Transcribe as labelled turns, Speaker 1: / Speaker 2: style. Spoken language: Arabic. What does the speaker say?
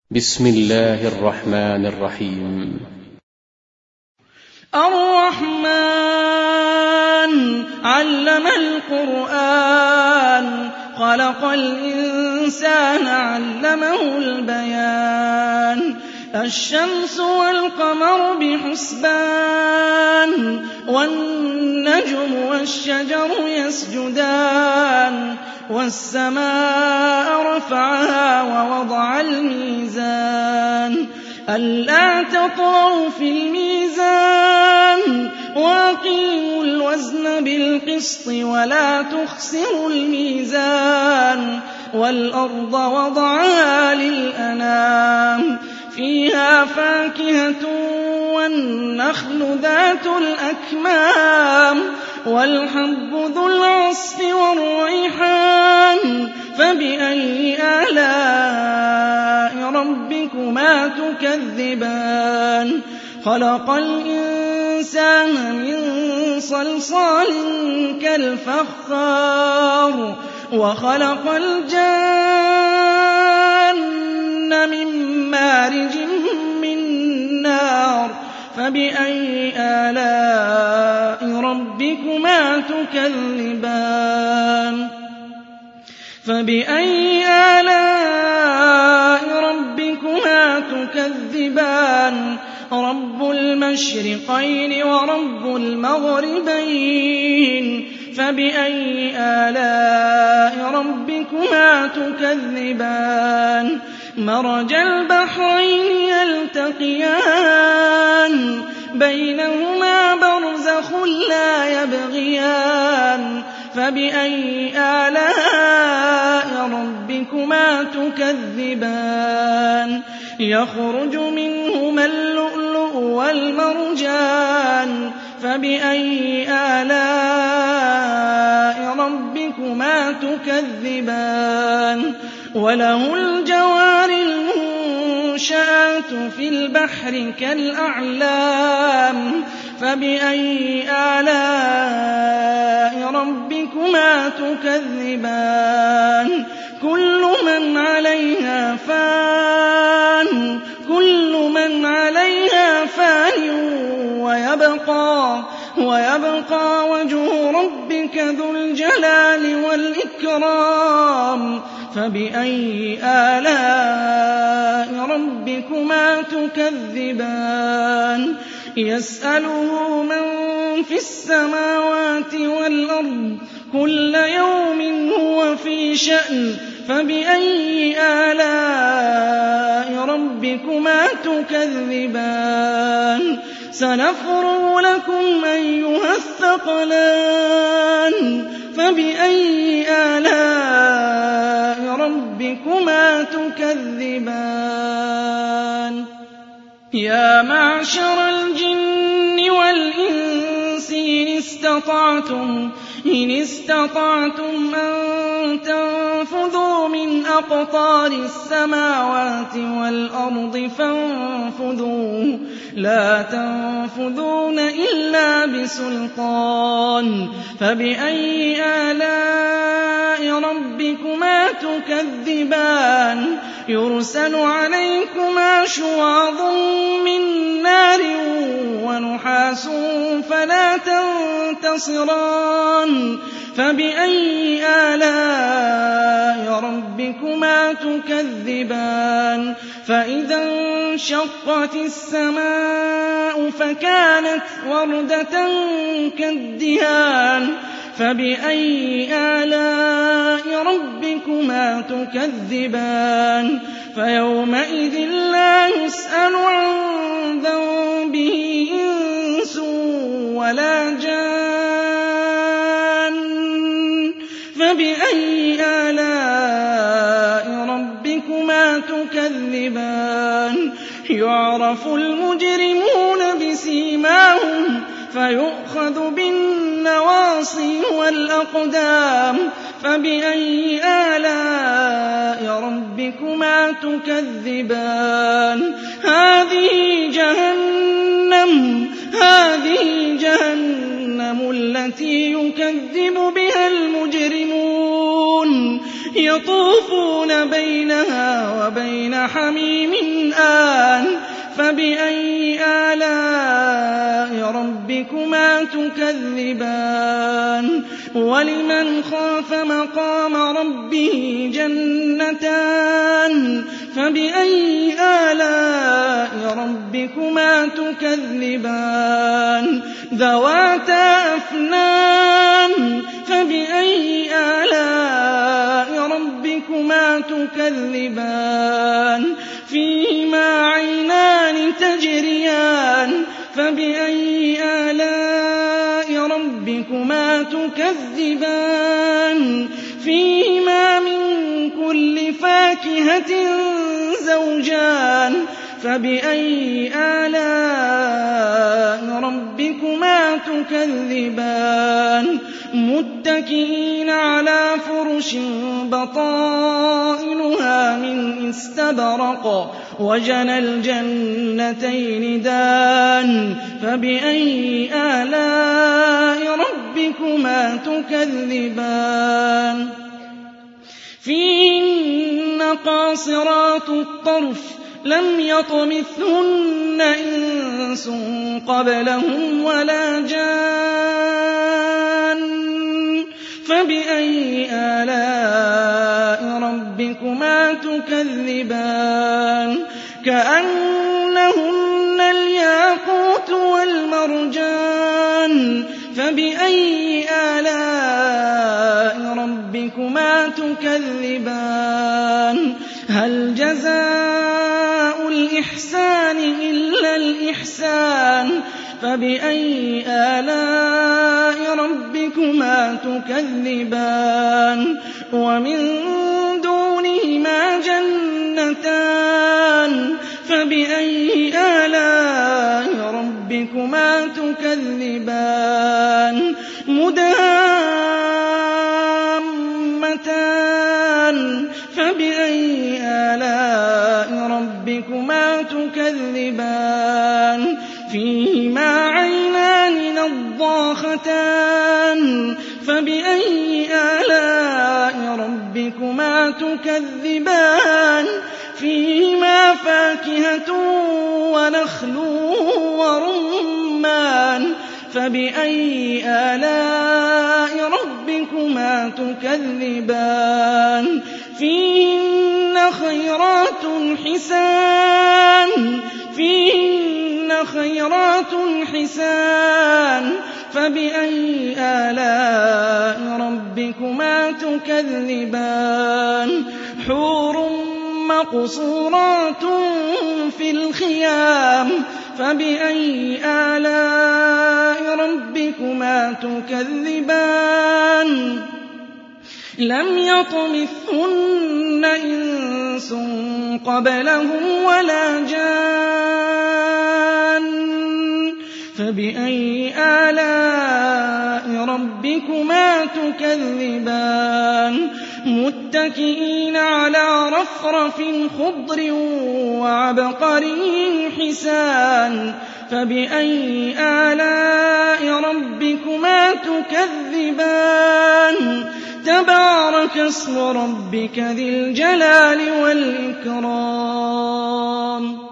Speaker 1: بسم الله الرحمن الرحيم.
Speaker 2: الرحمن علم القرآن خلق الإنسان علمه البيان الشمس والقمر بحسبان والنجم والشجر يسجدان والسماء رفعها ووضع الميزان ألا تطغوا في الميزان وأقيموا الوزن بالقسط ولا تخسروا الميزان والأرض وضعها للأنام فيها فاكهة والنخل ذات الأكمام والحب ذو العصف والريحان فبأي آلاء ربكما تكذبان خلق الإنسان من صلصال كالفخار وخلق الجان من مارج من نار فبأي آلاء ربكما تكذبان فبأي آلاء ربكما تكذبان رب المشرقين ورب المغربين فبأي آلاء ربكما تكذبان مرج البحرين يلتقيان بينهما برزخ لا يبغيان فبأي آلاء ربكما تكذبان يخرج منهما اللؤلؤ والمرجان فبأي آلاء ربكما تكذبان وله الجوار المنشآت في البحر كالأعلام فبأي آلاء ربكما تكذبان كل من عليها فان ويبقى وجه ربك ذو الجلال والإكرام فبأي آلاء ربكما تكذبان يسأله من في السماوات والأرض كل يوم هو في شأن فبأي آلاء ربكما تكذبان سنفرغ لكم أيها الثقلان فبأي آلاء ربكما تكذبان يا معشر الجن والإنس إن استطعتم أن تنفذوا من أقطار السماوات والأرض فانفذوا لا تنفذون إلا بسلطان فبأي آلاء ربكما تكذبان يرسل عليكما شواظ من نار ونحاس فلا تنتصران فبأي آلاء ربكما تكذبان فإذا انشقت السماء فكانت وردة كالدهان فبأي آلاء ربكما تكذبان فيومئذ لا يسأل عن ذنبه إنس ولا جان فبأي آلاء ربكما تكذبان يعرف المجرمون بسيماهم فيؤخذ بالنواصي والأقدام فبأي آلاء ربكما تكذبان هذه جهنم التي يكذب بها المجرمون يطوفون بينها وبين حميم آن فبأي آلاء ربكما تكذبان ولمن خاف مقام ربه جنتان فبأي آلاء ربكما تكذبان ذواتا أفنان فبأي آلاء ربكما تكذبان فيهما عينان تجريان فبأي آلاء ربكما تكذبان فيهما من كل فاكهة زوجان فبأي آلاء ربكما تكذبان متكئين على فرش بطائنها من استبرق وجنى الجنتين دان فبأي آلاء ربكما تكذبان فيهن قاصرات الطرف لم يطمثهن إنس قبلهم ولا جان فبأي آلاء ربكما تكذبان كأنهن الياقوت والمرجان فبأي آلاء ربكما تكذبان هل جزاء الإحسان إلا الإحسان فبأي آلاء ربكما تكذبان ومن دونهما جنتان فبأي آلاء ربكما تكذبان مدهامتان فبأي آلاء ربكما تكذبان فيهما عينان نضاختان فبأي آلاء ربكما تكذبان فيهما فاكهة ونخل ورمان فبأي آلاء ربكما تكذبان فيهن خيرات حسان فبأي آلاء ربكما تكذبان حور مقصورات في الخيام فبأي آلاء ربكما تكذبان لم يطمثهن إنس قبلهم ولا جان فبأي آلاء ربكما تكذبان متكئين على رفرف خضر وعبقري حسان فبأي آلاء ربكما تكذبان تبارك اسم ربك ذي الجلال والإكرام